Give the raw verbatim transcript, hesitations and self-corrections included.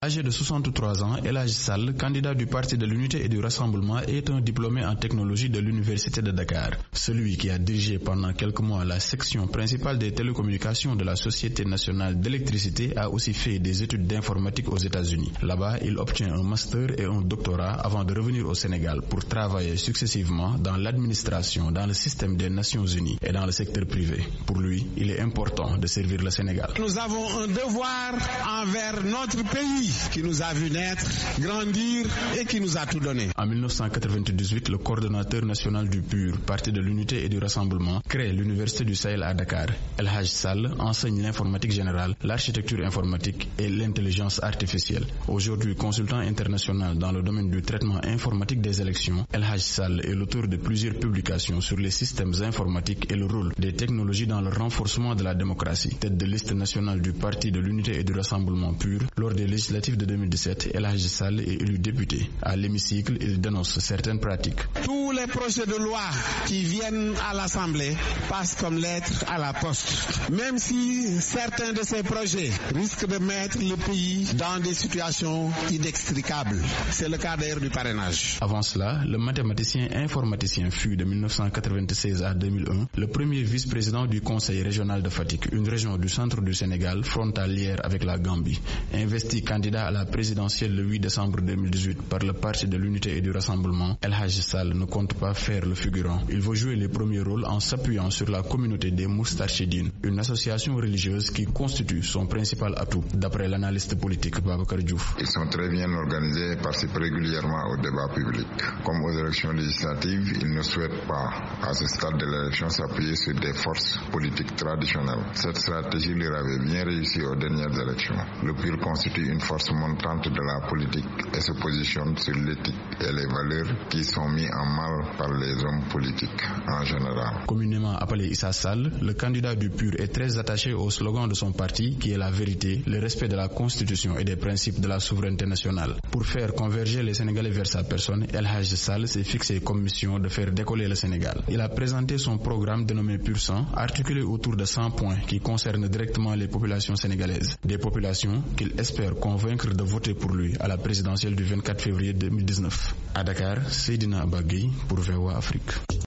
Âgé de soixante-trois ans, El Hadji Sall, candidat du Parti de l'Unité et du Rassemblement, est un diplômé en technologie de l'Université de Dakar. Celui qui a dirigé pendant quelques mois la section principale des télécommunications de la Société nationale d'électricité a aussi fait des études d'informatique aux États-Unis. Là-bas, il obtient un master et un doctorat avant de revenir au Sénégal pour travailler successivement dans l'administration, dans le système des Nations Unies et dans le secteur privé. Pour lui, il est important de servir le Sénégal. Nous avons un devoir envers notre pays qui nous a vu naître, grandir et qui nous a tout donné. En mille neuf cent quatre-vingt-dix-huit, le coordonnateur national du P U R, Parti de l'Unité et du Rassemblement, crée l'Université du Sahel à Dakar. El Hadji Sall enseigne l'informatique générale, l'architecture informatique et l'intelligence artificielle. Aujourd'hui consultant international dans le domaine du traitement informatique des élections, El Hadji Sall est l'auteur de plusieurs publications sur les systèmes informatiques et le rôle des technologies dans le renforcement de la démocratie. Tête de liste nationale du Parti de l'Unité et du Rassemblement P U R, lors des législatives de deux mille dix-sept, El Hadji Sall est élu député. À l'hémicycle, il dénonce certaines pratiques. Tous les projets de loi qui viennent à l'Assemblée passent comme lettres à la poste. Même si certains de ces projets risquent de mettre le pays dans des situations inextricables. C'est le cas d'ailleurs du parrainage. Avant cela, le mathématicien informaticien fut de mille neuf cent quatre-vingt-seize à deux mille un le premier vice-président du Conseil régional de Fatick, une région du centre du Sénégal frontalière avec la Gambie. Investi candidat à la présidentielle le huit décembre deux mille dix-huit par le Parti de l'Unité et du Rassemblement, El Hadji Sall ne compte pas faire le figurant. Il veut jouer les premiers rôles en s'appuyant sur la communauté des Moustarchidines, une association religieuse qui constitue son principal atout, d'après l'analyste politique Babacar Diouf. Ils sont très bien organisés et participent régulièrement au débat public. Comme aux élections législatives, ils ne souhaitent pas, à ce stade de l'élection, s'appuyer sur des forces politiques traditionnelles. Cette stratégie leur avait bien réussi aux dernières élections. Le P U R constitue une force montante de la politique et se positionne sur l'éthique et les valeurs qui sont mis en mal par les hommes politiques en général. Communément appelé Issa Sall, le candidat du P U R est très attaché au slogan de son parti qui est la vérité, le respect de la Constitution et des principes de la souveraineté nationale. Pour faire converger les Sénégalais vers sa personne, El Hadji Sall s'est fixé comme mission de faire décoller le Sénégal. Il a présenté son programme dénommé Pur Sang, articulé autour de cent points qui concernent directement les populations sénégalaises. Des populations qu'il espère convaincre de voter pour lui à la présidentielle du vingt-quatre février deux mille dix-neuf. À Dakar, Seydina Bagui pour V O A Afrique.